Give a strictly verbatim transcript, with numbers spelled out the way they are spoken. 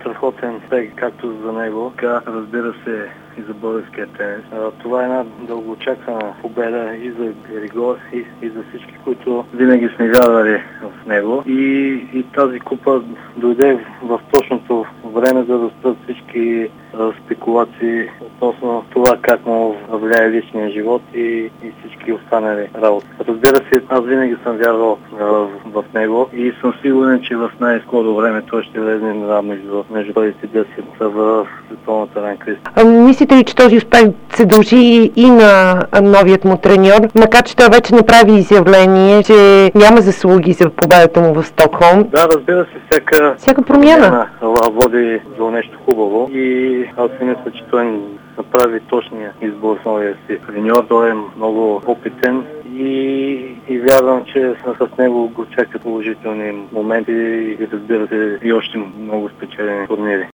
страхотен успех както за него, така разбира се и за българския тенис. Това е една дългоочаквана победа и за Григор, и, и за всички, които винаги сме вярвали в него. И, и тази купа дойде в точното време, за да спрат всички спекулации относно това как му влияе личния живот и, и всички останали работи. Разбира се, аз винаги съм вярвал в, в него и съм сигурен, че в най-скоро време той ще влезе между, между първите и десет в световната ранглиста. Мислите ли, че този успех се дължи и на новият му треньор, макар че той вече направи изявление, че няма заслуги за победата му в Стокхолм? Да, разбира се, всяка, всяка промяна води до нещо хубаво и аз си мисля, че той направи точния избор с новия си треньор. Той е много опитен и, и вярвам, че с него го чакат положителни моменти и разбира се и още много спечелени турнири.